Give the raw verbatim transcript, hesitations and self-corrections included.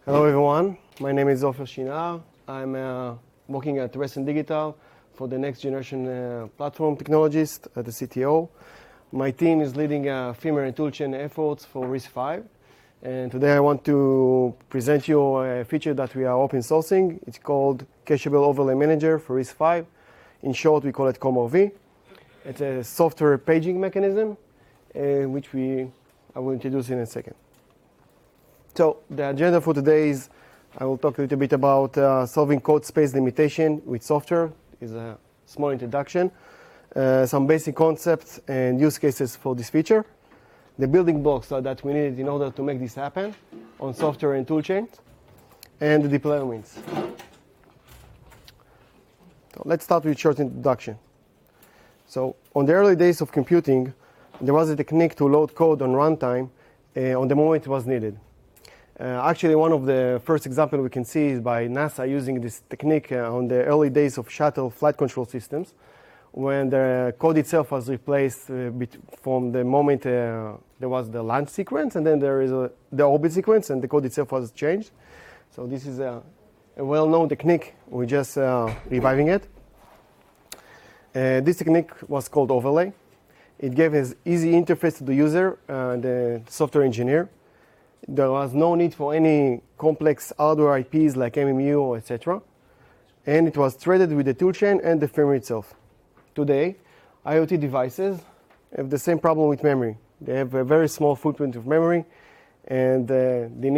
Hello everyone, my name is Ofer Shinar. I'm uh, working at Rescent Digital for the next generation uh, platform technologist at the C T O. My team is leading uh, firmware and toolchain efforts for RISC-V. And today I want to present you a feature that we are open sourcing. It's called Cacheable Overlay Manager for RISC-V. In short, we call it COM-R-V. It's a software paging mechanism, uh, which we I will introduce in a second. So the agenda for today is I will talk a little bit about uh, solving code space limitation with software. Is a small introduction, uh, some basic concepts and use cases for this feature, the building blocks that we needed in order to make this happen on software and toolchains, and the deployments. So let's start with a short introduction. So on the early days of computing, there was a technique to load code on runtime uh, on the moment it was needed. Uh, actually, one of the first examples we can see is by NASA using this technique uh, on the early days of shuttle flight control systems, when the code itself was replaced uh, from the moment uh, there was the launch sequence, and then there is a, the orbit sequence, and the code itself was changed. So this is a, a well-known technique. We're just uh, reviving it. Uh, this technique was called overlay. It gave an easy interface to the user, uh, the software engineer. There was no need for any complex hardware I Ps like M M U or et cetera. And it was threaded with the toolchain and the firmware itself. Today, IoT devices have the same problem with memory. They have a very small footprint of memory, and uh, they need